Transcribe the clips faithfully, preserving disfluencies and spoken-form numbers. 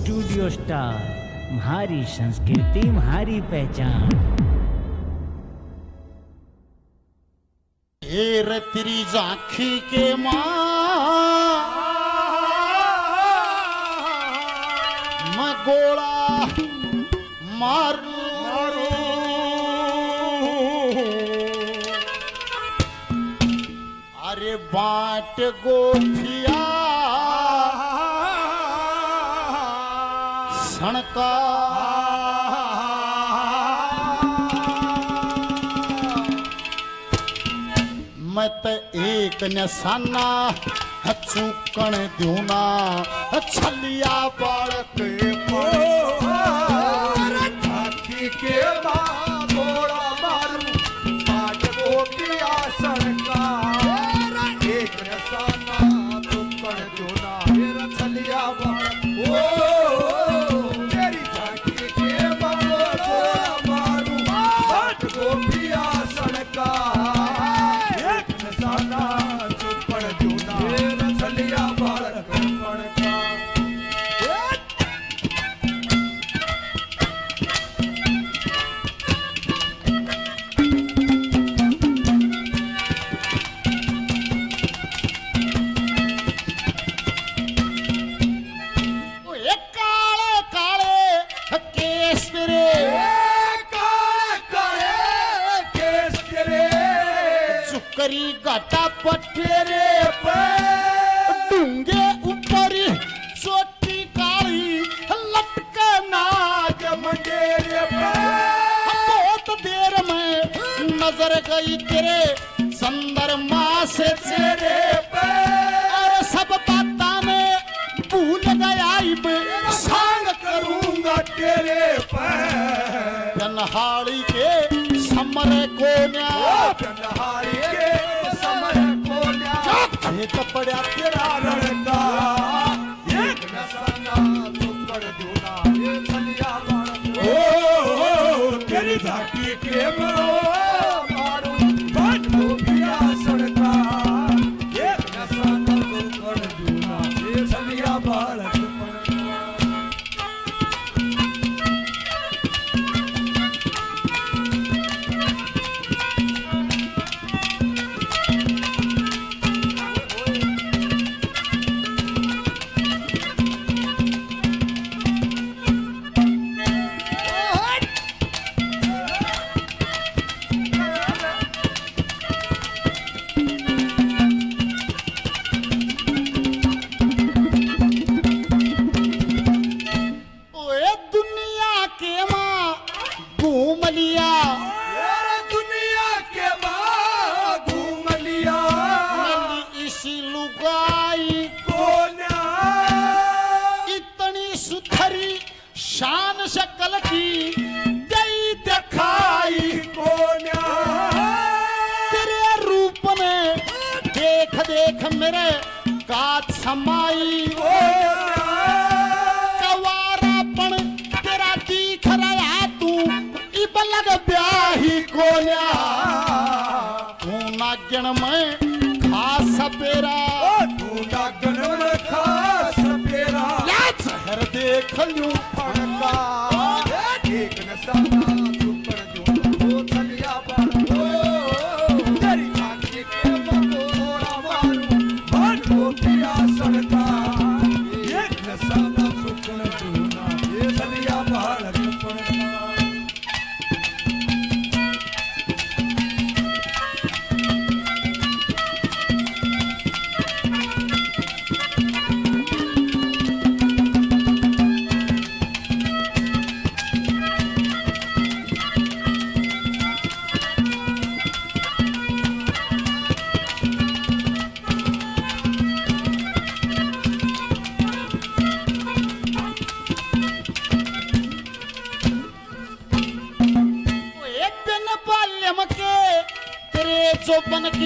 Studio star, हमारी संस्कृति हमारी पहचान। एर तेरी झांकी के माँ मैं गोला मारू मारू अरे बाट गोठिया सणका मैं तो एक निशाना चूकण दूना छलिया बालक झांकी के माँ गोला मारू बाट गोटिया सड़का एक निशाना चूकण दूना मेरा छलिया बालक मेरी झांकी के माँ गोला मारू बाट गोटिया सड़का करी घाटा पटेरे पे डूंगे ऊपर चोटी काली लटके नाग मंडेरे पे बहुत देर में नजर गई तेरे चंद्रमा से चेहरे पे और सब बाता में भूल गया सांग करूंगा तेरे पे जनहाड़ी के समर कोन्या जनहाड़ी के समर कोन्या खेत पड़ा तेरा रणका एक निशाना चूकण दूना ये छलिया बालक ओ तेरी झांकी के मारू बाट गोटिया सड़का एक निशाना चूकण दूना ये छलिया बालक शान शक्ल की दई दिखाई कोन्या तेरे रूप में देख देख मेरे कात समाई कवारापन तेरा दिख रहा तू इबलग ब्याही कोन्या तू नागन में खास पेरा तू नागन में खास पेरा शहर देख लूं फड़का एक निशाना चूकण दूना वो छलिया बालक तेरी झांकी के गोला मारू बाट गोटिया सड़का एक निशाना चूकण दूना ये छलिया बालक जो बन की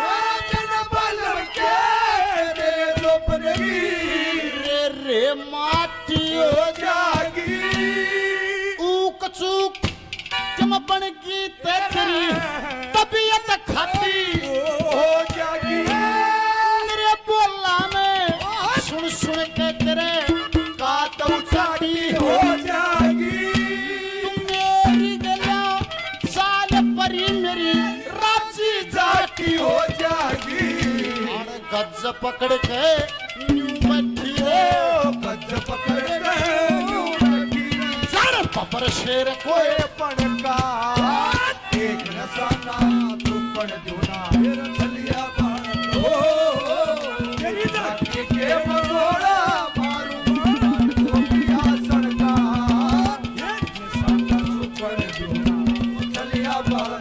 रे जो बनगी रे रे माटी हो जागी ऊक चूक जम बन की तेरी तबीयत खाती हो जागी मेरे बोला में सुन सुन के तेरे का तो गज पकड़ के न्यू बैठी रे गज पकड़ के न्यू बैठी सर पपर शेर कोई पड़का एक नसाना तू पड़ दूना फिर चलिया बाण हो तेरी जाति के मंगोड़ा मारू तो पिया सड़का एक नसाना तू पड़ दूना चलिया बाण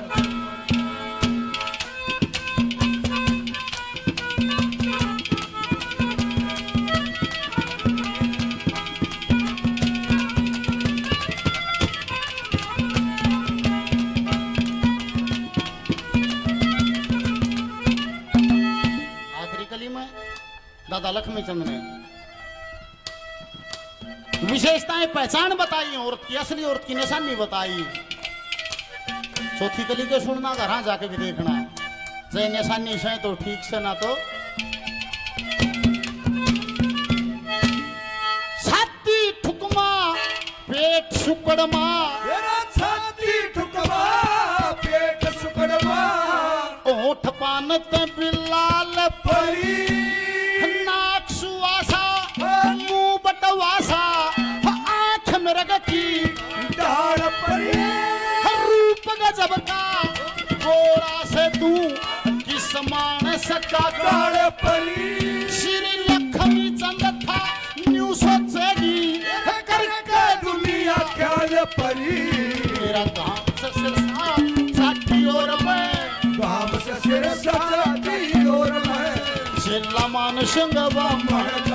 दादा लक्ष्मी चंद ने विशेषताएं पहचान बताई, औरत की असली औरत की निशानी बताई। चौथी कली के सुनना, घर जाके भी देखना, जय निशानी से तो ठीक से ना तो छाती ठुकमा पेट सुकड़मा छाती ठुकमा पेट सुकड़मा ओठ पान ते बिलाल परी नाक सुवासा मुंह बटवासा आंख में रग की डाल परी रूप गजब का गोरा से तू किस मान सका डाल परी श्री लक्ष्मी चंद था न्यू सोचेगी करके दुनिया ख्याल परी मेरा काम से सिरसा साथी और मैं काम से सिर सजाती और मैं जिला मान सिंगवा मर